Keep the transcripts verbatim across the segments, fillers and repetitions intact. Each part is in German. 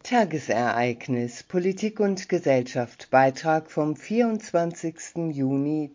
Tagesereignis Politik und Gesellschaft Beitrag vom vierundzwanzigsten Juni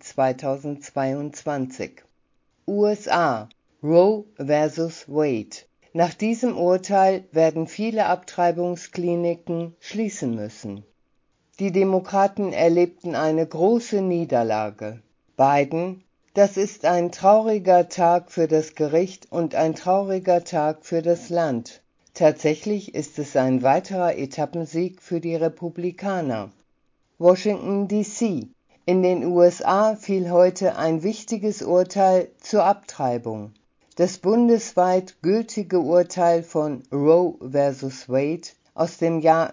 zweitausendzweiundzwanzig U S A Roe versus Wade. Nach diesem Urteil werden viele Abtreibungskliniken schließen müssen. Die Demokraten erlebten eine große Niederlage. Biden: Das ist ein trauriger Tag für das Gericht und ein trauriger Tag für das Land. Tatsächlich ist es ein weiterer Etappensieg für die Republikaner. Washington D C In den U S A fiel heute ein wichtiges Urteil zur Abtreibung. Das bundesweit gültige Urteil von Roe versus Wade aus dem Jahr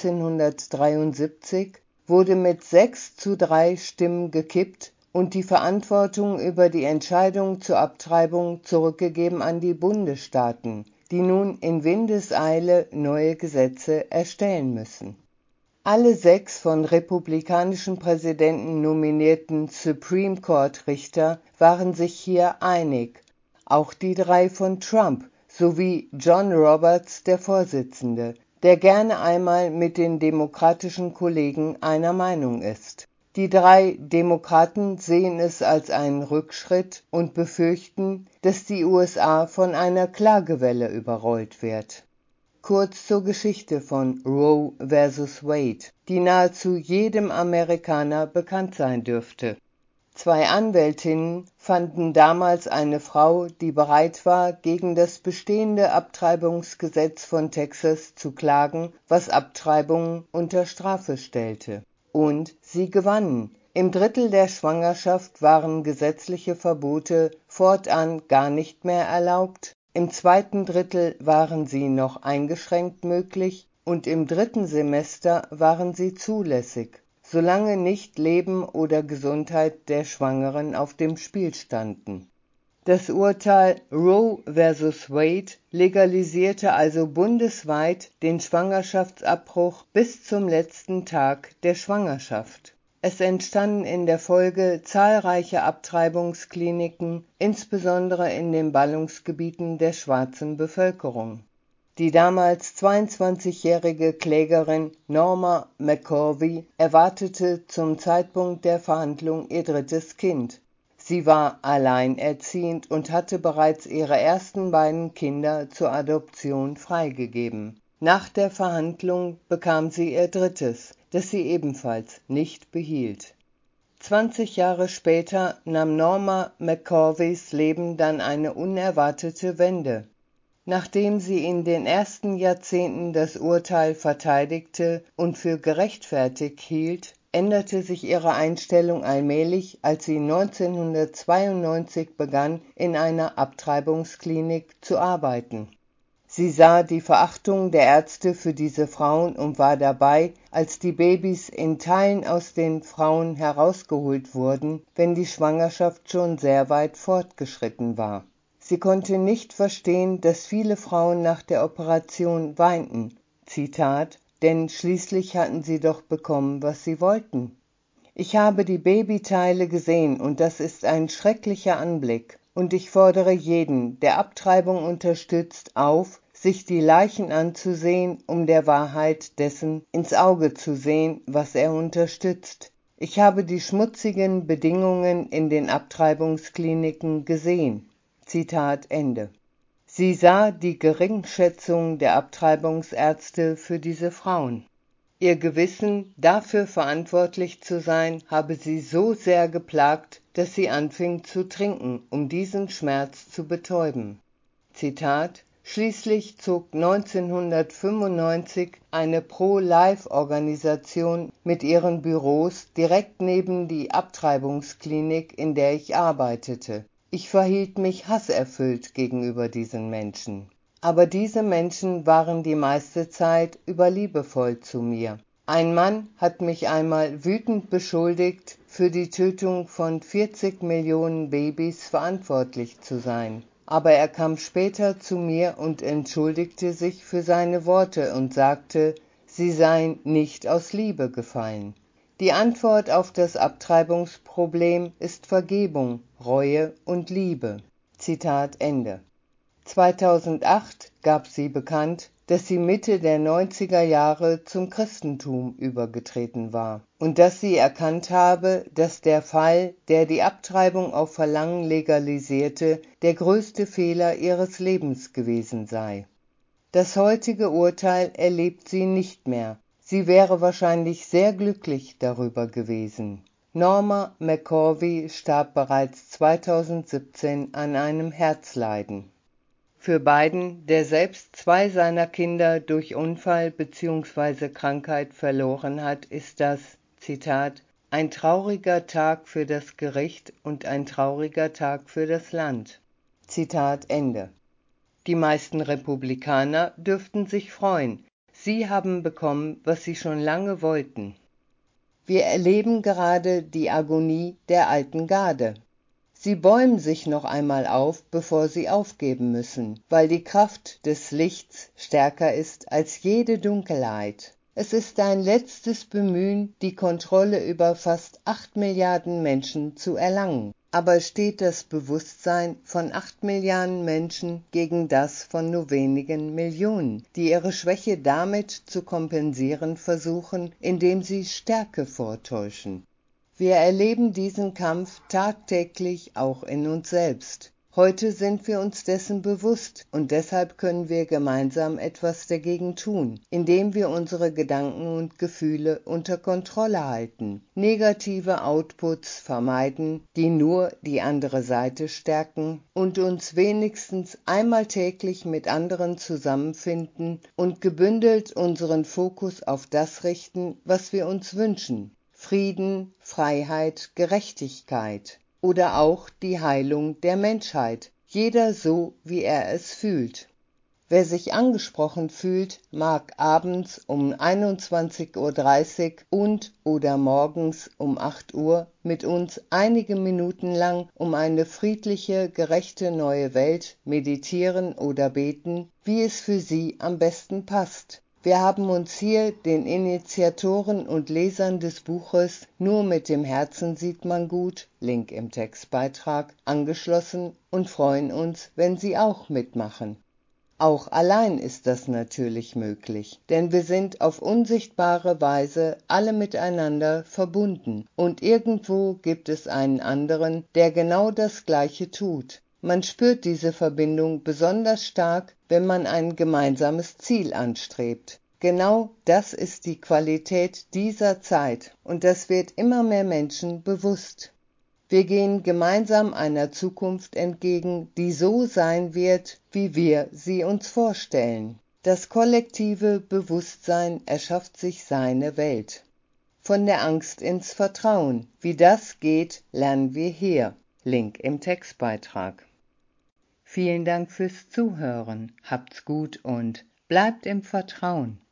neunzehnhundertdreiundsiebzig wurde mit sechs zu drei Stimmen gekippt und die Verantwortung über die Entscheidung zur Abtreibung zurückgegeben an die Bundesstaaten, die nun in Windeseile neue Gesetze erstellen müssen. Alle sechs von republikanischen Präsidenten nominierten Supreme Court Richter waren sich hier einig, auch die drei von Trump sowie John Roberts, der Vorsitzende, der gerne einmal mit den demokratischen Kollegen einer Meinung ist. Die drei Demokraten sehen es als einen Rückschritt und befürchten, dass die U S A von einer Klagewelle überrollt wird. Kurz zur Geschichte von Roe versus Wade, die nahezu jedem Amerikaner bekannt sein dürfte. Zwei Anwältinnen fanden damals eine Frau, die bereit war, gegen das bestehende Abtreibungsgesetz von Texas zu klagen, was Abtreibungen unter Strafe stellte. Und sie gewannen. Im Drittel der Schwangerschaft waren gesetzliche Verbote fortan gar nicht mehr erlaubt, im zweiten Drittel waren sie noch eingeschränkt möglich und im dritten Semester waren sie zulässig, solange nicht Leben oder Gesundheit der Schwangeren auf dem Spiel standen. Das Urteil Roe versus Wade legalisierte also bundesweit den Schwangerschaftsabbruch bis zum letzten Tag der Schwangerschaft. Es entstanden in der Folge zahlreiche Abtreibungskliniken, insbesondere in den Ballungsgebieten der schwarzen Bevölkerung. Die damals zweiundzwanzigjährige Klägerin Norma McCorvey erwartete zum Zeitpunkt der Verhandlung ihr drittes Kind. Sie war alleinerziehend und hatte bereits ihre ersten beiden Kinder zur Adoption freigegeben. Nach der Verhandlung bekam sie ihr drittes, das sie ebenfalls nicht behielt. zwanzig Jahre später nahm Norma McCorveys Leben dann eine unerwartete Wende. Nachdem sie in den ersten Jahrzehnten das Urteil verteidigte und für gerechtfertigt hielt, änderte sich ihre Einstellung allmählich, als sie neunzehnhundertzweiundneunzig begann, in einer Abtreibungsklinik zu arbeiten. Sie sah die Verachtung der Ärzte für diese Frauen und war dabei, als die Babys in Teilen aus den Frauen herausgeholt wurden, wenn die Schwangerschaft schon sehr weit fortgeschritten war. Sie konnte nicht verstehen, dass viele Frauen nach der Operation weinten. Zitat: Denn schließlich hatten sie doch bekommen, was sie wollten. Ich habe die Babyteile gesehen und das ist ein schrecklicher Anblick. Und ich fordere jeden, der Abtreibung unterstützt, auf, sich die Leichen anzusehen, um der Wahrheit dessen ins Auge zu sehen, was er unterstützt. Ich habe die schmutzigen Bedingungen in den Abtreibungskliniken gesehen. Zitat Ende. Sie sah die Geringschätzung der Abtreibungsärzte für diese Frauen. Ihr Gewissen, dafür verantwortlich zu sein, habe sie so sehr geplagt, dass sie anfing zu trinken, um diesen Schmerz zu betäuben. Zitat: Schließlich zog neunzehnhundertfünfundneunzig eine Pro-Life-Organisation mit ihren Büros direkt neben die Abtreibungsklinik, in der ich arbeitete. Ich verhielt mich hasserfüllt gegenüber diesen Menschen. Aber diese Menschen waren die meiste Zeit überliebevoll zu mir. Ein Mann hat mich einmal wütend beschuldigt, für die Tötung von vierzig Millionen Babys verantwortlich zu sein. Aber er kam später zu mir und entschuldigte sich für seine Worte und sagte, sie seien nicht aus Liebe gefallen. Die Antwort auf das Abtreibungsproblem ist Vergebung, Reue und Liebe. Zitat Ende. zweitausendacht gab sie bekannt, dass sie Mitte der neunziger Jahre zum Christentum übergetreten war und dass sie erkannt habe, dass der Fall, der die Abtreibung auf Verlangen legalisierte, der größte Fehler ihres Lebens gewesen sei. Das heutige Urteil erlebt sie nicht mehr. Sie wäre wahrscheinlich sehr glücklich darüber gewesen. Norma McCorvey starb bereits zweitausendsiebzehn an einem Herzleiden. Für Biden, der selbst zwei seiner Kinder durch Unfall bzw. Krankheit verloren hat, ist das, Zitat, ein trauriger Tag für das Gericht und ein trauriger Tag für das Land. Zitat Ende. Die meisten Republikaner dürften sich freuen. Sie haben bekommen, was sie schon lange wollten. Wir erleben gerade die Agonie der alten Garde. Sie bäumen sich noch einmal auf, bevor sie aufgeben müssen, weil die Kraft des Lichts stärker ist als jede Dunkelheit. Es ist ein letztes Bemühen, die Kontrolle über fast acht Milliarden Menschen zu erlangen. Aber steht das Bewusstsein von acht Milliarden Menschen gegen das von nur wenigen Millionen, die ihre Schwäche damit zu kompensieren versuchen, indem sie Stärke vortäuschen? Wir erleben diesen Kampf tagtäglich auch in uns selbst. Heute sind wir uns dessen bewusst und deshalb können wir gemeinsam etwas dagegen tun, indem wir unsere Gedanken und Gefühle unter Kontrolle halten, negative Outputs vermeiden, die nur die andere Seite stärken und uns wenigstens einmal täglich mit anderen zusammenfinden und gebündelt unseren Fokus auf das richten, was wir uns wünschen: Frieden, Freiheit, Gerechtigkeit. Oder auch die Heilung der Menschheit, jeder so, wie er es fühlt. Wer sich angesprochen fühlt, mag abends um einundzwanzig Uhr dreißig und oder morgens um acht Uhr mit uns einige Minuten lang um eine friedliche, gerechte neue Welt meditieren oder beten, wie es für Sie am besten passt. Wir haben uns hier den Initiatoren und Lesern des Buches Nur mit dem Herzen sieht man gut, Link im Textbeitrag, angeschlossen und freuen uns, wenn Sie auch mitmachen. Auch allein ist das natürlich möglich, denn wir sind auf unsichtbare Weise alle miteinander verbunden und irgendwo gibt es einen anderen, der genau das Gleiche tut. Man spürt diese Verbindung besonders stark, wenn man ein gemeinsames Ziel anstrebt. Genau das ist die Qualität dieser Zeit und das wird immer mehr Menschen bewusst. Wir gehen gemeinsam einer Zukunft entgegen, die so sein wird, wie wir sie uns vorstellen. Das kollektive Bewusstsein erschafft sich seine Welt. Von der Angst ins Vertrauen. Wie das geht, lernen wir hier. Link im Textbeitrag. Vielen Dank fürs Zuhören. Habt's gut und bleibt im Vertrauen.